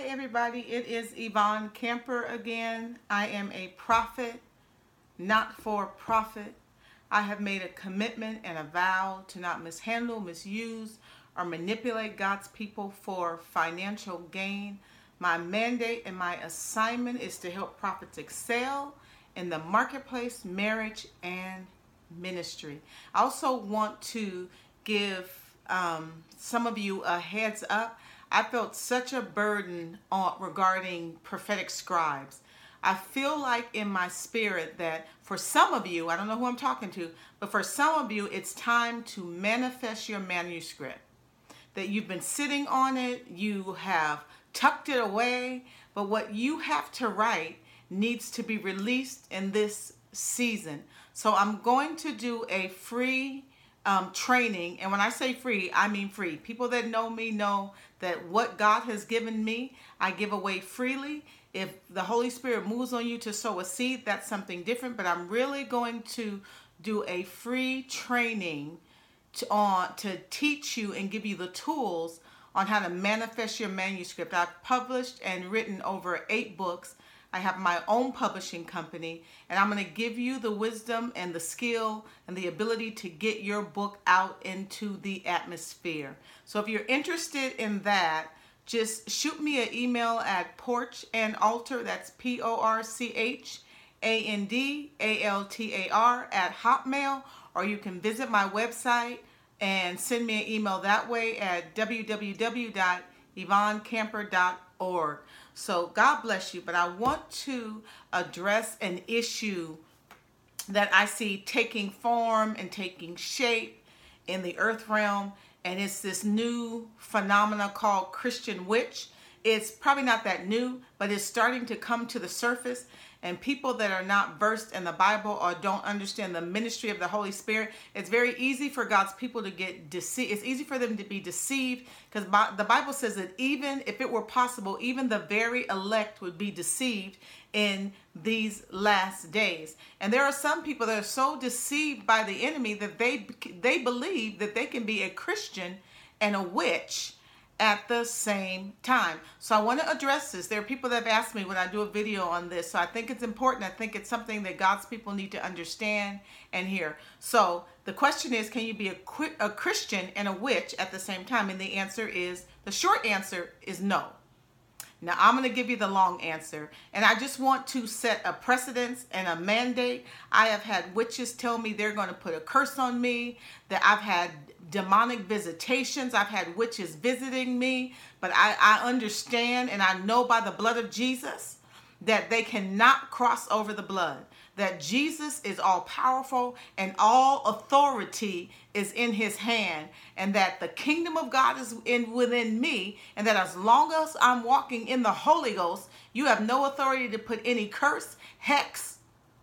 everybody. It is Yvonne Camper again. I am a prophet, not for profit. I have made a commitment and a vow to not mishandle, misuse, or manipulate God's people for financial gain. My mandate and my assignment is to help prophets excel in the marketplace, marriage, and ministry. I also want to give some of you a heads up. I felt such a burden regarding prophetic scribes. I feel like in my spirit that for some of you, I don't know who I'm talking to, but for some of you, it's time to manifest your manuscript. That you've been sitting on it, you have tucked it away, but what you have to write needs to be released in this season. So I'm going to do a free training, and when I say free, I mean free. People that know me know that what God has given me, I give away freely. If the Holy Spirit moves on you to sow a seed, that's something different, but I'm really going to do a free training to teach you and give you the tools on how to manifest your manuscript. I've published and written over 8 books. I have my own publishing company, and I'm going to give you the wisdom and the skill and the ability to get your book out into the atmosphere. So if you're interested in that, just shoot me an email at porchandaltar, that's porchandaltar @hotmail, or you can visit my website and send me an email that way at www.yvonnecamper.org. So God bless you, but I want to address an issue that I see taking form and taking shape in the earth realm, and it's this new phenomena called Christian witch. It's probably not that new, but it's starting to come to the surface, and people that are not versed in the Bible or don't understand the ministry of the Holy Spirit, it's very easy for God's people to get deceived. It's easy for them to be deceived because the Bible says that even if it were possible, even the very elect would be deceived in these last days. And there are some people that are so deceived by the enemy that they believe that they can be a Christian and a witch at the same time. So I want to address this. There are people that have asked me when I do a video on this. So I think it's important. I think it's something that God's people need to understand and hear. So the question is, can you be a Christian and a witch at the same time? And the short answer is no. Now I'm going to give you the long answer. And I just want to set a precedence and a mandate. I have had witches tell me they're going to put a curse on me, that I've had demonic visitations. I've had witches visiting me, but I understand and I know by the blood of Jesus that they cannot cross over the blood, that Jesus is all powerful and all authority is in his hand, and that the kingdom of God is within me, and that as long as I'm walking in the Holy Ghost, you have no authority to put any curse, hex,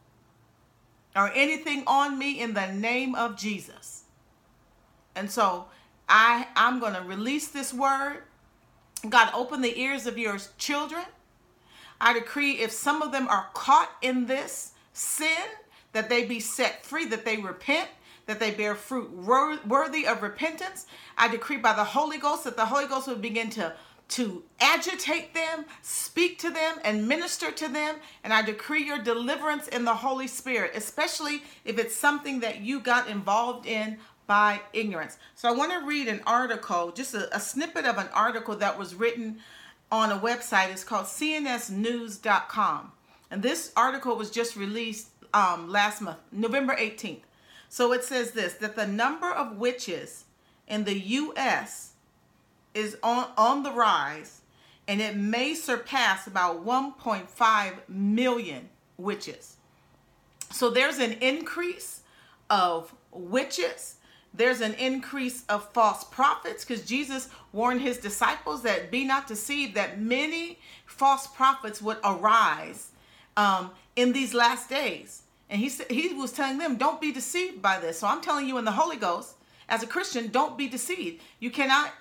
or anything on me in the name of Jesus. And so I'm going to release this word. God, open the ears of your children. I decree if some of them are caught in this sin, that they be set free, that they repent, that they bear fruit worthy of repentance. I decree by the Holy Ghost that the Holy Ghost will begin to agitate them, speak to them, and minister to them. And I decree your deliverance in the Holy Spirit, especially if it's something that you got involved in by ignorance. So I want to read an article, just a snippet of an article that was written on a website. It's called cnsnews.com. And this article was just released last month, November 18th. So it says this, that the number of witches in the U.S. is on the rise, and it may surpass about 1.5 million witches. So there's an increase of witches. There's an increase of false prophets, because Jesus warned his disciples that be not deceived, that many false prophets would arise in these last days. And he was telling them, don't be deceived by this. So I'm telling you in the Holy Ghost, as a Christian, don't be deceived. You cannot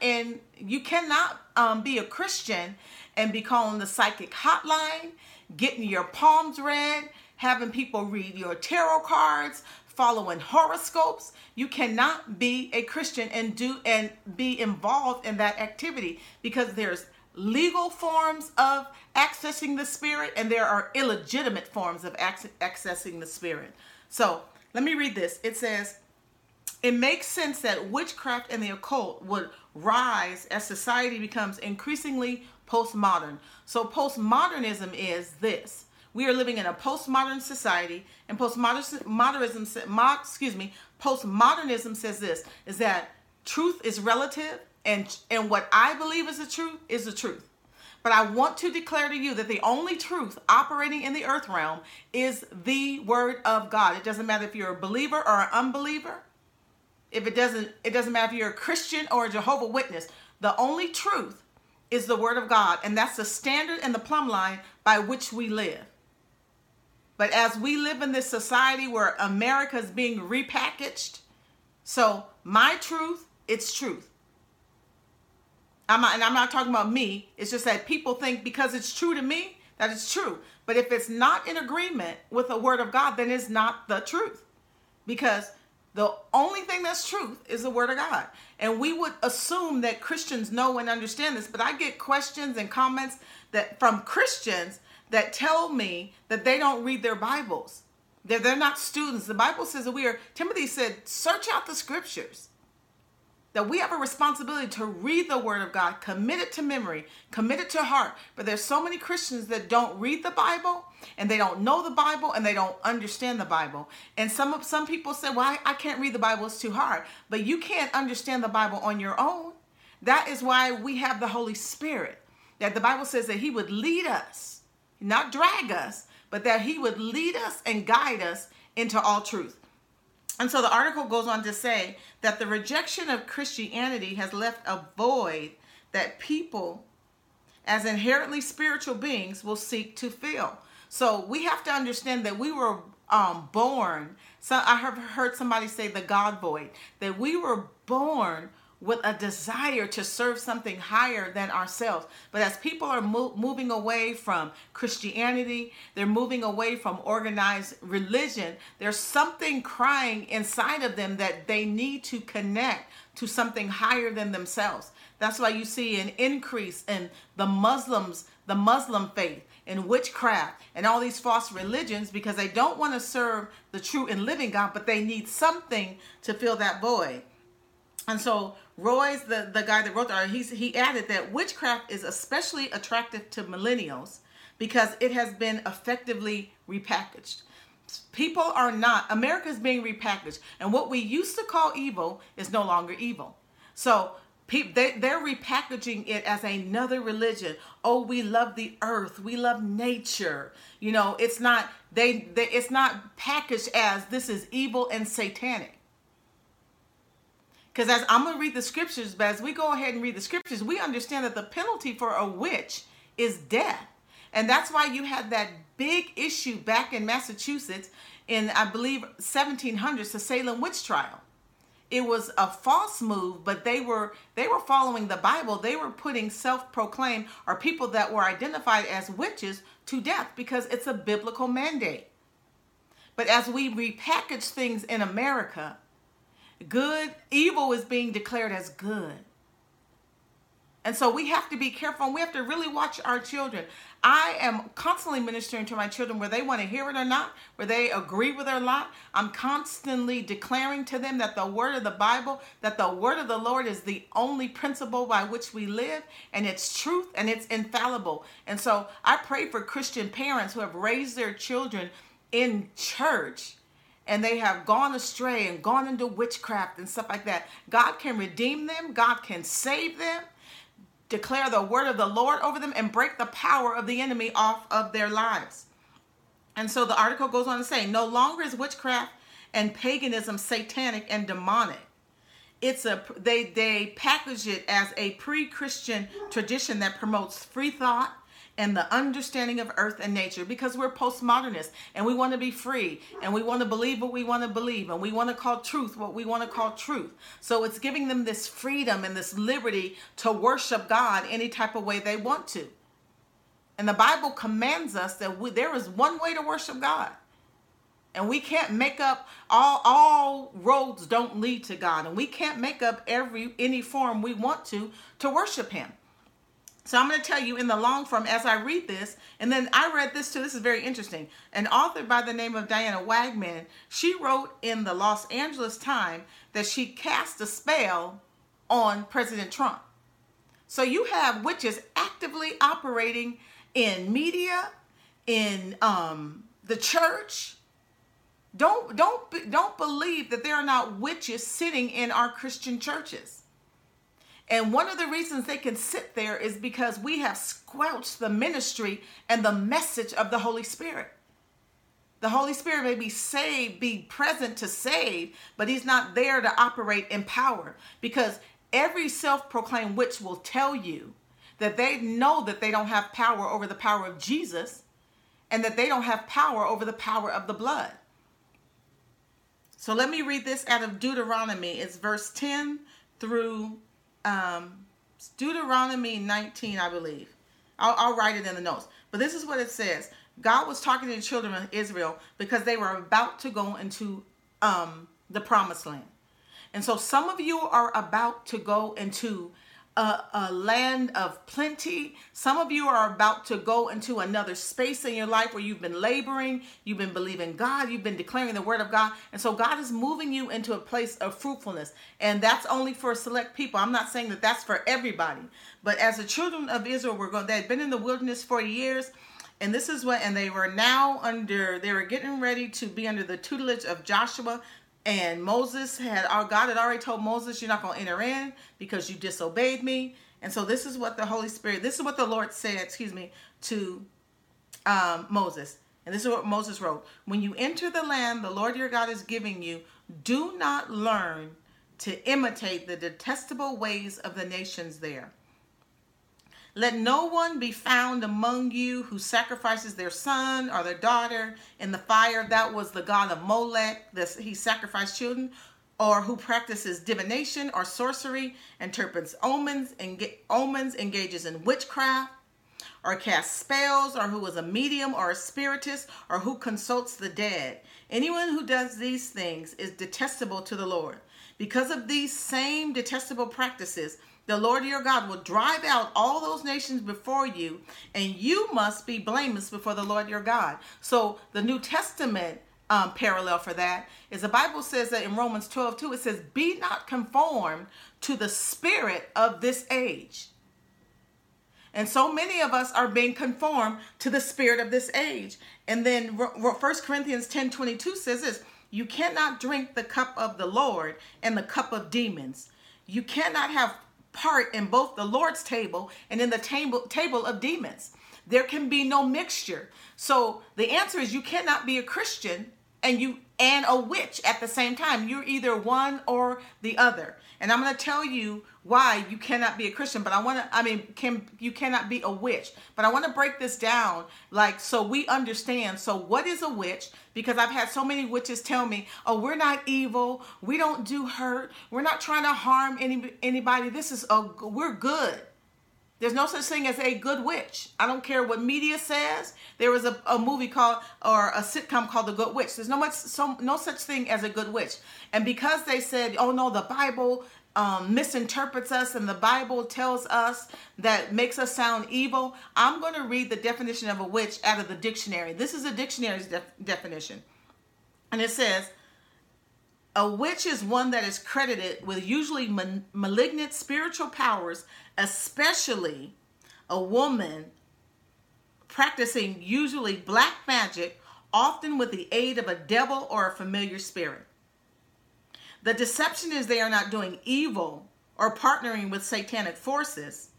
be a Christian and be calling the psychic hotline, getting your palms read, having people read your tarot cards, following horoscopes. You cannot be a Christian and be involved in that activity, because there's legal forms of accessing the Spirit, and there are illegitimate forms of accessing the Spirit. So let me read this. It says, it makes sense that witchcraft and the occult would rise as society becomes increasingly postmodern. So postmodernism is this. We are living in a postmodern society, and postmodernism says this, is that truth is relative, and what I believe is the truth. But I want to declare to you that the only truth operating in the earth realm is the word of God. It doesn't matter if you're a believer or an unbeliever. It doesn't matter if you're a Christian or a Jehovah's Witness. The only truth is the word of God, and that's the standard and the plumb line by which we live. But as we live in this society where America is being repackaged, so my truth, it's truth. I'm not talking about me. It's just that people think because it's true to me, that it's true. But if it's not in agreement with the word of God, then it's not the truth. Because the only thing that's truth is the word of God. And we would assume that Christians know and understand this, but I get questions and comments that from Christians that tell me that they don't read their Bibles. They're not students. The Bible says that Timothy said, search out the scriptures. That we have a responsibility to read the word of God, commit it to memory, commit it to heart. But there's so many Christians that don't read the Bible, and they don't know the Bible, and they don't understand the Bible. And some people say, well, I can't read the Bible, it's too hard. But you can't understand the Bible on your own. That is why we have the Holy Spirit. That the Bible says that he would lead us, not drag us, but that he would lead us and guide us into all truth. And so the article goes on to say that the rejection of Christianity has left a void that people, as inherently spiritual beings, will seek to fill. So we have to understand that we were born. So I have heard somebody say the God void, that we were born with a desire to serve something higher than ourselves. But as people are moving away from Christianity, they're moving away from organized religion, there's something crying inside of them that they need to connect to something higher than themselves. That's why you see an increase in the Muslim faith, in witchcraft, and all these false religions, because they don't want to serve the true and living God, but they need something to fill that void. And so Roy's, the guy that wrote the article, he added that witchcraft is especially attractive to millennials because it has been effectively repackaged. America is being repackaged, and what we used to call evil is no longer evil. So they're repackaging it as another religion. Oh, we love the earth, we love nature. You know, it's not it's not packaged as this is evil and satanic. Because as I'm going to read the scriptures, but as we go ahead and read the scriptures, we understand that the penalty for a witch is death. And that's why you had that big issue back in Massachusetts in, I believe, 1700s, the Salem witch trial. It was a false move, but they were following the Bible. They were putting self-proclaimed or people that were identified as witches to death because it's a biblical mandate. But as we repackage things in America, evil is being declared as good. And so we have to be careful, and we have to really watch our children. I am constantly ministering to my children, whether they want to hear it or not, whether they agree with it or not. I'm constantly declaring to them that the word of the Bible, that the word of the Lord is the only principle by which we live, and it's truth and it's infallible. And so I pray for Christian parents who have raised their children in church, and they have gone astray and gone into witchcraft and stuff like that. God can redeem them. God can save them. Declare the word of the Lord over them and break the power of the enemy off of their lives. And so the article goes on to say, no longer is witchcraft and paganism satanic and demonic. They package it as a pre-Christian tradition that promotes free thought and the understanding of earth and nature, because we're postmodernists and we want to be free and we want to believe what we want to believe and we want to call truth what we want to call truth. So it's giving them this freedom and this liberty to worship God any type of way they want to. And the Bible commands us that there is one way to worship God. And we can't make up all roads don't lead to God, and we can't make up any form we want to worship him. So I'm going to tell you in the long form as I read this, and then I read this too. This is very interesting. An author by the name of Diana Wagman, she wrote in the Los Angeles Times that she cast a spell on President Trump. So you have witches actively operating in media, in the church. Don't believe that there are not witches sitting in our Christian churches. And one of the reasons they can sit there is because we have squelched the ministry and the message of the Holy Spirit. The Holy Spirit may be saved, be present to save, but he's not there to operate in power, because every self-proclaimed witch will tell you that they know that they don't have power over the power of Jesus, and that they don't have power over the power of the blood. So let me read this out of Deuteronomy. It's verse 10 through Deuteronomy 19, I believe. I'll write it in the notes. But this is what it says. God was talking to the children of Israel because they were about to go into the promised land. And so some of you are about to go into a land of plenty. Some of you are about to go into another space in your life where you've been laboring, you've been believing God, you've been declaring the word of God. And so God is moving you into a place of fruitfulness. And that's only for select people. I'm not saying that that's for everybody. But as the children of Israel they had been in the wilderness 40 years. And this is what, and they were getting ready to be under the tutelage of Joshua. And God had already told Moses, you're not going to enter in because you disobeyed me. And so this is what the Lord said, to Moses. And this is what Moses wrote. When you enter the land the Lord your God is giving you, do not learn to imitate the detestable ways of the nations there. Let no one be found among you who sacrifices their son or their daughter in the fire. That was the god of Molech. He sacrificed children. Or who practices divination or sorcery, interprets omens, engages in witchcraft, or casts spells, or who is a medium or a spiritist, or who consults the dead. Anyone who does these things is detestable to the Lord. Because of these same detestable practices, the Lord your God will drive out all those nations before you, and you must be blameless before the Lord your God. So the New Testament parallel for that is the Bible says that in Romans 12:2, it says, be not conformed to the spirit of this age. And so many of us are being conformed to the spirit of this age. And then 1 Corinthians 10:22 says this, you cannot drink the cup of the Lord and the cup of demons. You cannot have part in both the Lord's table and in the table of demons. There can be no mixture. So the answer is you cannot be a Christian and a witch at the same time. You're either one or the other. And I'm going to tell you why you cannot be a Christian, but you cannot be a witch. But I want to break this down so we understand. So what is a witch? Because I've had so many witches tell me, oh, we're not evil. We don't do hurt. We're not trying to harm anybody. We're good. There's no such thing as a good witch. I don't care what media says. There was a movie or a sitcom called The Good Witch. There's no such thing as a good witch. And because they said, oh no, the Bible misinterprets us and the Bible tells us that makes us sound evil, I'm going to read the definition of a witch out of the dictionary. This is a dictionary's definition. And it says, a witch is one that is credited with usually malignant spiritual powers, especially a woman practicing usually black magic, often with the aid of a devil or a familiar spirit. The deception is they are not doing evil or partnering with satanic forces,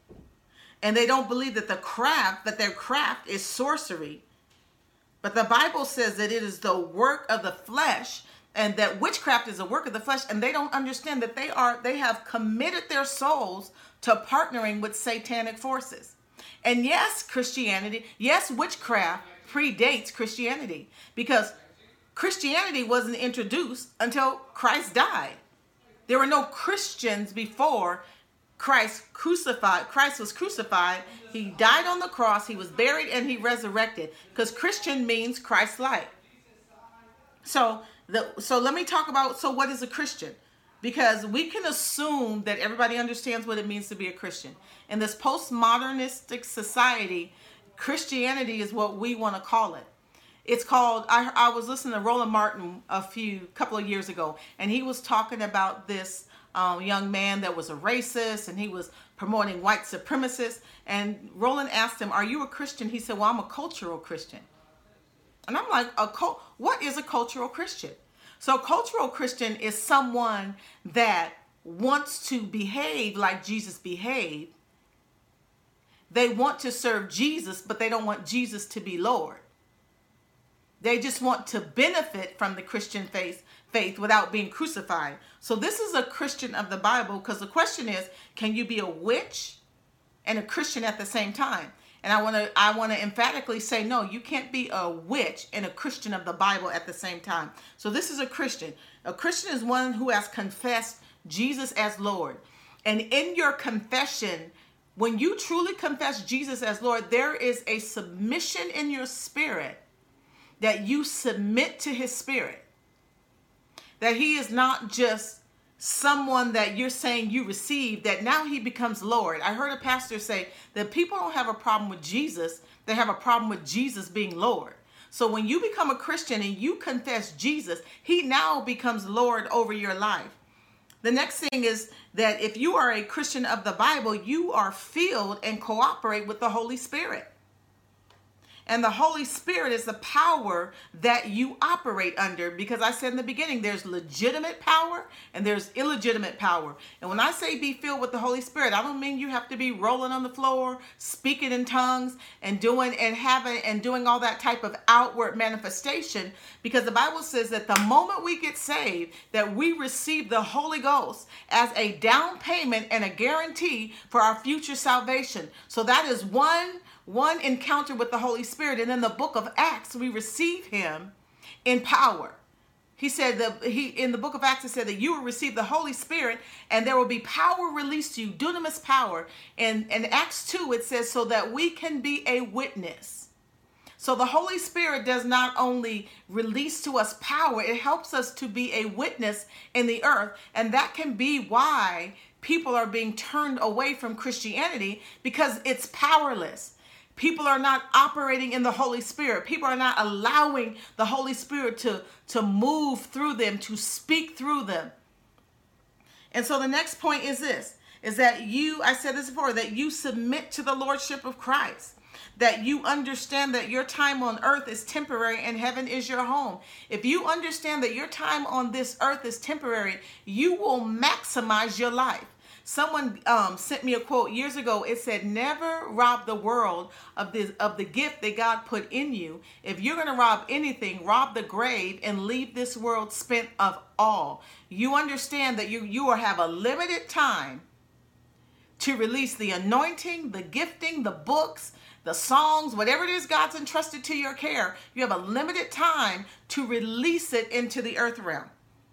and they don't believe that their craft is sorcery. But the Bible says that it is the work of the flesh, and that witchcraft is a work of the flesh, and they don't understand that they have committed their souls to partnering with satanic forces. And yes, witchcraft predates Christianity, because Christianity wasn't introduced until Christ died. There were no Christians before Christ was crucified. He died on the cross, he was buried, and he resurrected, because Christian means Christ-like. So let me talk about, what is a Christian? because we can assume that everybody understands what it means to be a Christian. In this postmodernistic society, Christianity is what we want to call it. It's called, I was listening to Roland Martin couple of years ago, and he was talking about this young man that was a racist, and he was promoting white supremacists. And Roland asked him, "Are you a Christian?" He said, "Well, I'm a cultural Christian." And I'm like, what is a cultural Christian? So a cultural Christian is someone that wants to behave like Jesus behaved. They want to serve Jesus, but they don't want Jesus to be Lord. They just want to benefit from the Christian faith without being crucified. So this is a Christian of the Bible, because the question is, can you be a witch and a Christian at the same time? And I want to emphatically say, no, you can't be a witch and a Christian of the Bible at the same time. So this is a Christian. A Christian is one who has confessed Jesus as Lord. And in your confession, when you truly confess Jesus as Lord, there is a submission in your spirit that you submit to his spirit. That he is not just someone that you're saying you receive, that now he becomes Lord. I heard a pastor say that people don't have a problem with Jesus, they have a problem with Jesus being Lord. So when you become a Christian and you confess Jesus, he now becomes Lord over your life. The next thing is that if you are a Christian of the Bible, you are filled and cooperate with the Holy Spirit. And the Holy Spirit is the power that you operate under, because I said in the beginning, there's legitimate power and there's illegitimate power. And when I say be filled with the Holy Spirit, I don't mean you have to be rolling on the floor, speaking in tongues and doing all that type of outward manifestation, because the Bible says that the moment we get saved, that we receive the Holy Ghost as a down payment and a guarantee for our future salvation. So that is one encounter with the Holy Spirit. And in the book of Acts, we receive him in power. He said in the book of Acts, it said that you will receive the Holy Spirit and there will be power released to you, dunamis power. And in Acts 2, it says, so that we can be a witness. So the Holy Spirit does not only release to us power, it helps us to be a witness in the earth. And that can be why people are being turned away from Christianity, because it's powerless. People are not operating in the Holy Spirit. People are not allowing the Holy Spirit to move through them, to speak through them. And so the next point is this, is that I said this before, that you submit to the Lordship of Christ. That you understand that your time on earth is temporary and heaven is your home. If you understand that your time on this earth is temporary, you will maximize your life. Someone sent me a quote years ago. It said, never rob the world of the gift that God put in you. If you're going to rob anything, rob the grave and leave this world spent of all. You understand that you will have a limited time to release the anointing, the gifting, the books, the songs, whatever it is God's entrusted to your care. You have a limited time to release it into the earth realm.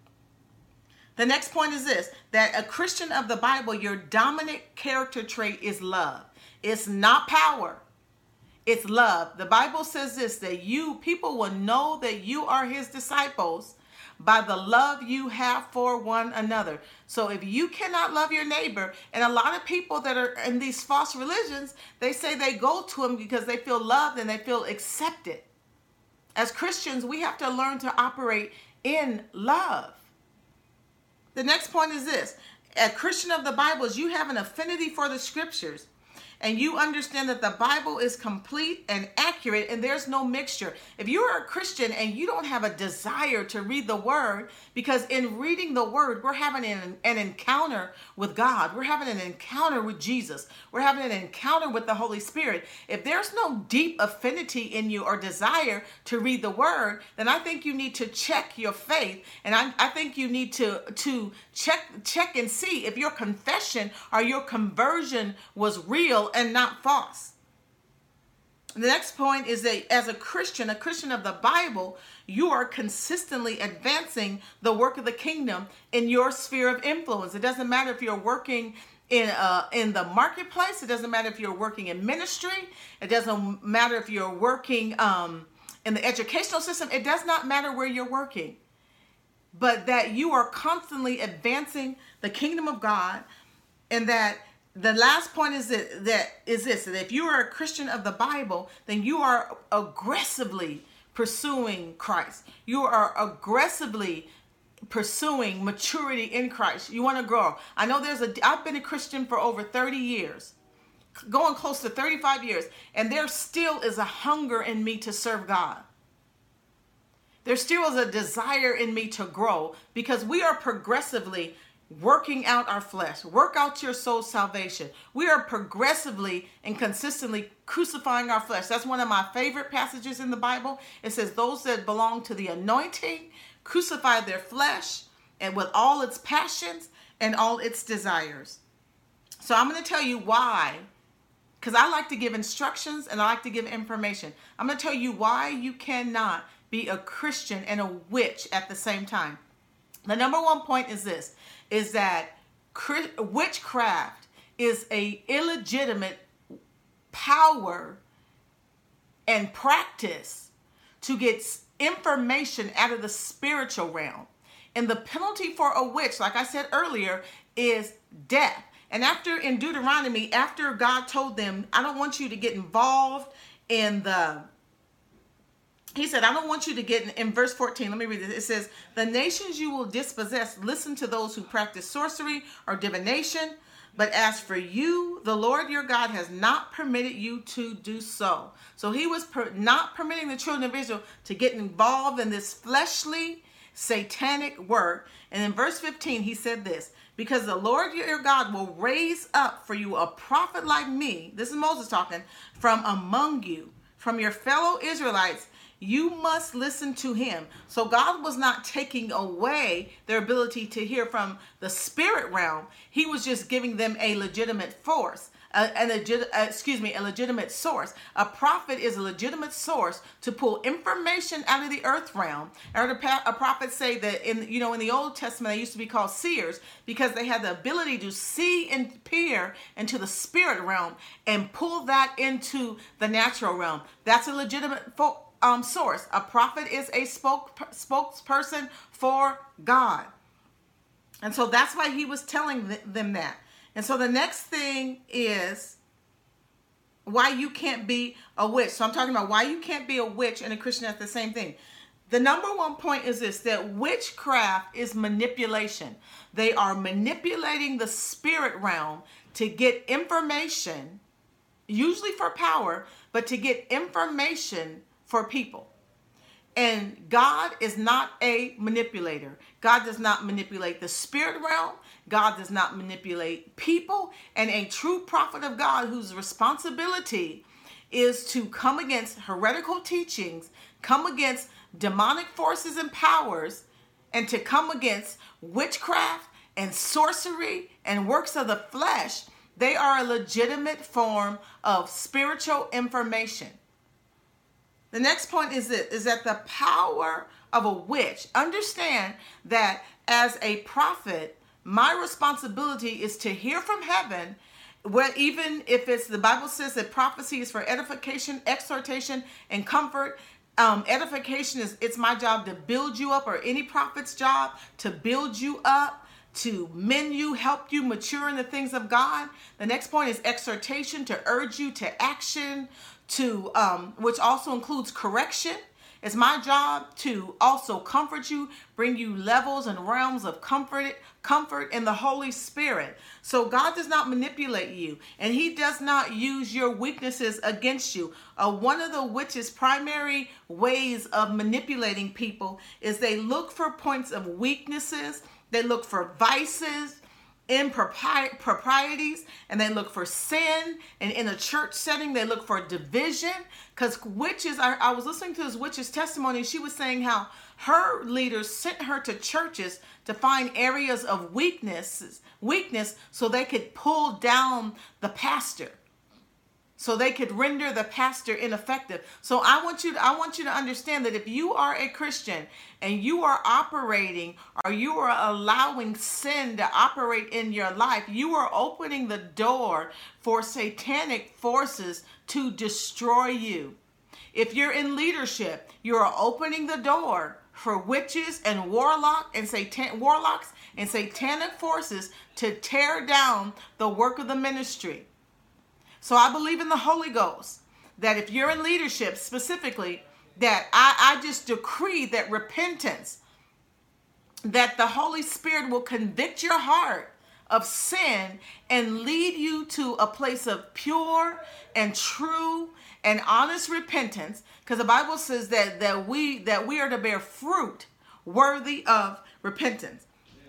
The next point is this, that a Christian of the Bible, your dominant character trait is love. It's not power. It's love. The Bible says this, that people will know that you are his disciples by the love you have for one another. So if you cannot love your neighbor, and a lot of people that are in these false religions, they say they go to them because they feel loved and they feel accepted. As Christians, we have to learn to operate in love. The next point is this. A Christian of the Bible is you have an affinity for the scriptures. And you understand that the Bible is complete and accurate and there's no mixture. If you are a Christian and you don't have a desire to read the word, because in reading the word, we're having an encounter with God. We're having an encounter with Jesus. We're having an encounter with the Holy Spirit. If there's no deep affinity in you or desire to read the word, then I think you need to check your faith. And I think you need to check and see if your confession or your conversion was real and not false. The next point is that as a Christian of the Bible, you are consistently advancing the work of the kingdom in your sphere of influence. It doesn't matter if you're working in the marketplace. It doesn't matter if you're working in ministry. It doesn't matter if you're working in the educational system. It does not matter where you're working. but that you are constantly advancing the kingdom of God. And that the last point is that if you are a Christian of the Bible, then you are aggressively pursuing Christ. You are aggressively pursuing maturity in Christ. You want to grow. I know I've been a Christian for over 30 years, going close to 35 years, and there still is a hunger in me to serve God. There still is a desire in me to grow, because we are progressively working out our flesh. Work out your soul's salvation. We are progressively and consistently crucifying our flesh. That's one of my favorite passages in the Bible. It says, those that belong to the anointing crucify their flesh, and with all its passions and all its desires. So I'm going to tell you why, because I like to give instructions and I like to give information. I'm going to tell you why you cannot be a Christian and a witch at the same time. The number one point is this, is that witchcraft is a illegitimate power and practice to get information out of the spiritual realm. And the penalty for a witch, like I said earlier, is death. And in Deuteronomy, after God told them, I don't want you to get involved in he said, I don't want you to get in verse 14. Let me read this. It says, the nations you will dispossess, listen to those who practice sorcery or divination. But as for you, the Lord your God has not permitted you to do so. So he was not permitting the children of Israel to get involved in this fleshly, satanic work. And in verse 15, he said this, because the Lord your God will raise up for you a prophet like me. This is Moses talking, from among you, from your fellow Israelites. You must listen to him. So God was not taking away their ability to hear from the spirit realm. He was just giving them a legitimate force, a legitimate source. A prophet is a legitimate source to pull information out of the earth realm. I heard a prophet say that in the Old Testament, they used to be called seers because they had the ability to see and peer into the spirit realm and pull that into the natural realm. That's a legitimate source. A prophet is a spokesperson for God. And so that's why he was telling them that. And so the next thing is why you can't be a witch. So I'm talking about why you can't be a witch and a Christian at the same thing. The number one point is this, that witchcraft is manipulation. They are manipulating the spirit realm to get information, usually for power, but to get information for people. And God is not a manipulator. God does not manipulate the spirit realm. God does not manipulate people. And a true prophet of God whose responsibility is to come against heretical teachings, come against demonic forces and powers, and to come against witchcraft and sorcery and works of the flesh. They are a legitimate form of spiritual information. The next point is that the power of a witch. Understand that as a prophet, my responsibility is to hear from heaven, where even if the Bible says that prophecy is for edification, exhortation, and comfort. Edification it's my job to build you up, or any prophet's job to build you up, to mend you, help you mature in the things of God. The next point is exhortation, to urge you to action, which also includes correction. It's my job to also comfort you, bring you levels and realms of comfort in the Holy Spirit. So God does not manipulate you, and he does not use your weaknesses against you. One of the witches' primary ways of manipulating people is they look for points of weaknesses, they look for vices, improprieties, and they look for sin. And in a church setting, they look for division, because witches, I was listening to this witch's testimony. She was saying how her leaders sent her to churches to find areas of weakness so they could pull down the pastor, so they could render the pastor ineffective. So I want you to understand that if you are a Christian and you are operating, or you are allowing sin to operate in your life, you are opening the door for satanic forces to destroy you. If you're in leadership, you are opening the door for witches and warlocks and satanic forces to tear down the work of the ministry. So I believe in the Holy Ghost, that if you're in leadership specifically, that I just decree that repentance, that the Holy Spirit will convict your heart of sin and lead you to a place of pure and true and honest repentance, because the Bible says that we are to bear fruit worthy of repentance.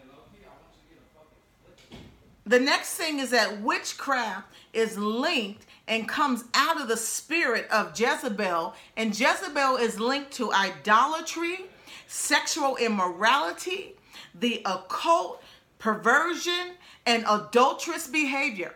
The next thing is that witchcraft is linked and comes out of the spirit of Jezebel, and Jezebel is linked to idolatry, sexual immorality, the occult, perversion, and adulterous behavior.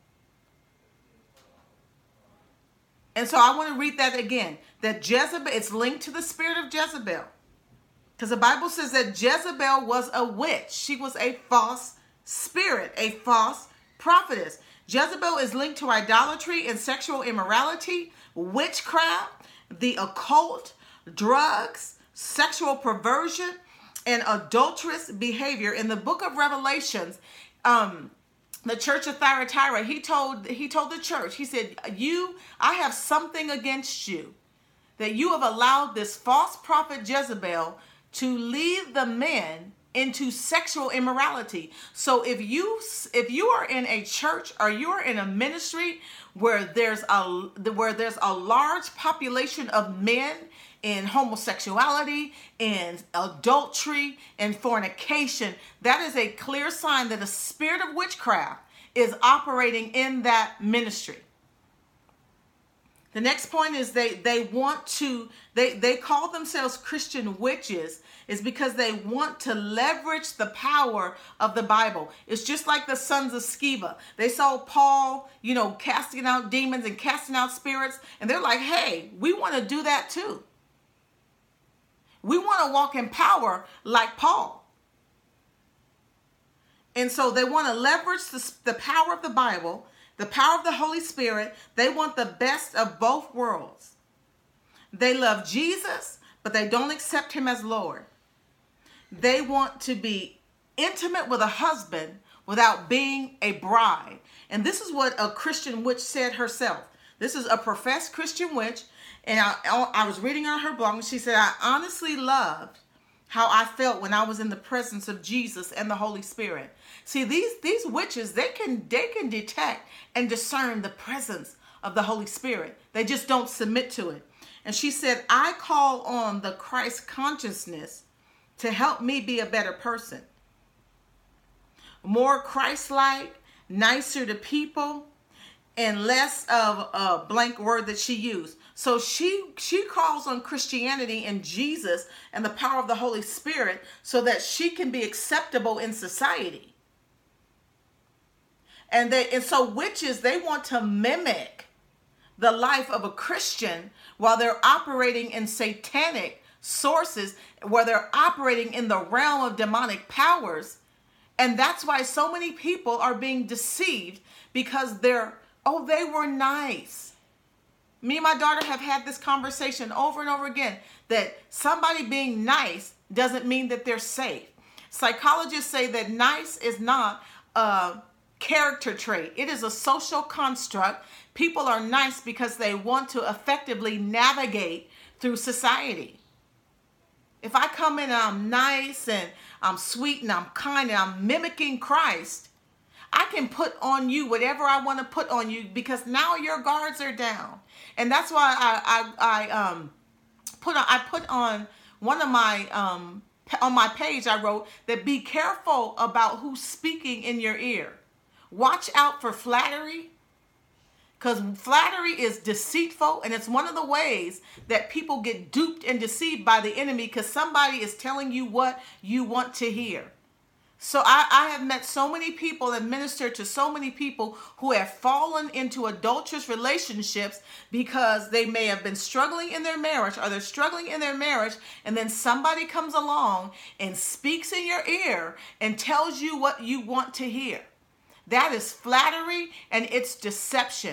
And so I want to read that again, that Jezebel, it's linked to the spirit of Jezebel, because the Bible says that Jezebel was a witch. She was a false spirit, a false prophetess. Jezebel is linked to idolatry and sexual immorality, witchcraft, the occult, drugs, sexual perversion, and adulterous behavior. In the book of Revelations, the church of Thyatira, he told the church, he said, I have something against you, that you have allowed this false prophet Jezebel to lead the men into sexual immorality. So if you are in a church or you are in a ministry where there's a large population of men in homosexuality, in adultery, and fornication, that is a clear sign that a spirit of witchcraft is operating in that ministry. The next point is they call themselves Christian witches, is because they want to leverage the power of the Bible. It's just like the sons of Sceva. They saw Paul, casting out demons and casting out spirits, and they're like, hey, we want to do that too. We want to walk in power like Paul. And so they want to leverage the power of the Bible, the power of the Holy Spirit. They want the best of both worlds. They love Jesus, but they don't accept him as Lord. They want to be intimate with a husband without being a bride. And this is what a Christian witch said herself. This is a professed Christian witch. And I was reading on her blog, and she said, I honestly loved how I felt when I was in the presence of Jesus and the Holy Spirit. See, these witches, they can detect and discern the presence of the Holy Spirit. They just don't submit to it. And she said, I call on the Christ consciousness to help me be a better person. More Christ-like, nicer to people, and less of a blank word that she used. So she calls on Christianity and Jesus and the power of the Holy Spirit so that she can be acceptable in society. And so witches, they want to mimic the life of a Christian while they're operating in satanic sources, where they're operating in the realm of demonic powers. And that's why so many people are being deceived, because they were nice. Me and my daughter have had this conversation over and over again, that somebody being nice doesn't mean that they're safe. Psychologists say that nice is not a character trait. It is a social construct. People are nice because they want to effectively navigate through society. If I come in and I'm nice and I'm sweet and I'm kind and I'm mimicking Christ, I can put on you whatever I want to put on you, because now your guards are down. And that's why I put on one of my on my page, I wrote that be careful about who's speaking in your ear. Watch out for flattery, because flattery is deceitful, and it's one of the ways that people get duped and deceived by the enemy, because somebody is telling you what you want to hear. So I have met so many people and ministered to so many people who have fallen into adulterous relationships because they may have been struggling in their marriage, or they're struggling in their marriage, and then somebody comes along and speaks in your ear and tells you what you want to hear. That is flattery, and it's deception.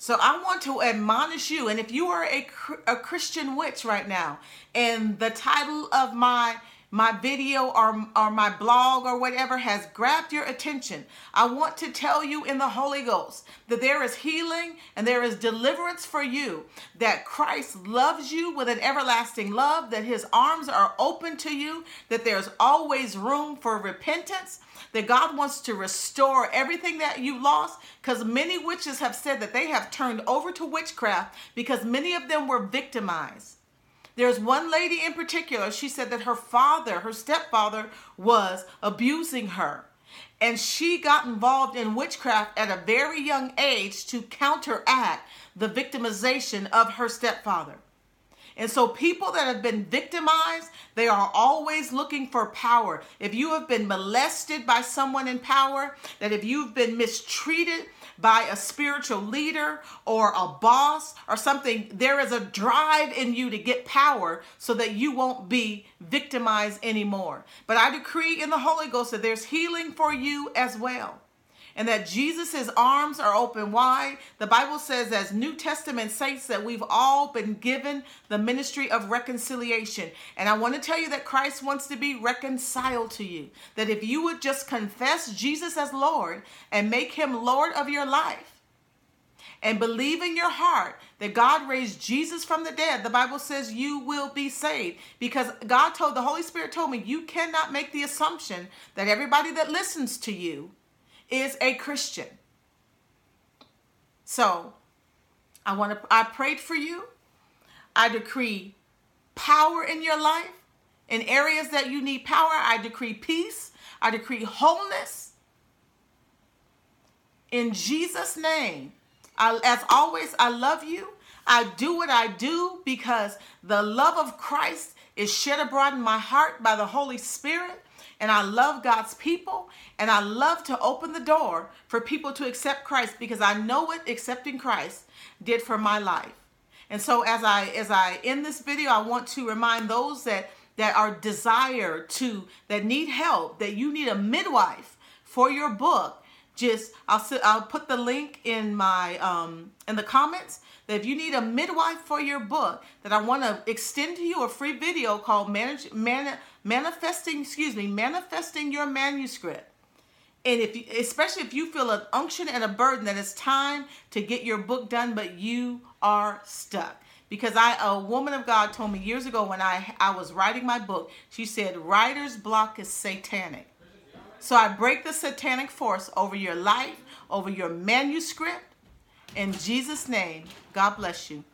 So I want to admonish you, and if you are a Christian witch right now, and the title of my video or my blog or whatever has grabbed your attention, I want to tell you in the Holy Ghost that there is healing and there is deliverance for you, that Christ loves you with an everlasting love, that his arms are open to you, that there's always room for repentance, that God wants to restore everything that you lost, because many witches have said that they have turned over to witchcraft because many of them were victimized. There's one lady in particular, she said that her stepfather was abusing her. And she got involved in witchcraft at a very young age to counteract the victimization of her stepfather. And so people that have been victimized, they are always looking for power. If you have been molested by someone in power, that if you've been mistreated by a spiritual leader or a boss or something, there is a drive in you to get power so that you won't be victimized anymore. But I decree in the Holy Ghost that there's healing for you as well, and that Jesus' arms are open wide. The Bible says as New Testament saints that we've all been given the ministry of reconciliation. And I want to tell you that Christ wants to be reconciled to you. That if you would just confess Jesus as Lord and make him Lord of your life and believe in your heart that God raised Jesus from the dead, the Bible says you will be saved. Because the Holy Spirit told me, you cannot make the assumption that everybody that listens to you is a Christian. So I prayed for you. I decree power in your life. In areas that you need power, I decree peace. I decree wholeness. In Jesus' name. As always, I love you. I do what I do because the love of Christ is shed abroad in my heart by the Holy Spirit. And I love God's people, and I love to open the door for people to accept Christ, because I know what accepting Christ did for my life. And so as I end this video, I want to remind those that are that need help, that you need a midwife for your book. I'll put the link in in the comments, that if you need a midwife for your book, that I want to extend to you a free video called Manifesting Your Manuscript. And especially if you feel an unction and a burden that it's time to get your book done, but you are stuck. Because a woman of God told me years ago when I was writing my book, she said, writer's block is satanic. So I break the satanic force over your life, over your manuscript. In Jesus' name, God bless you.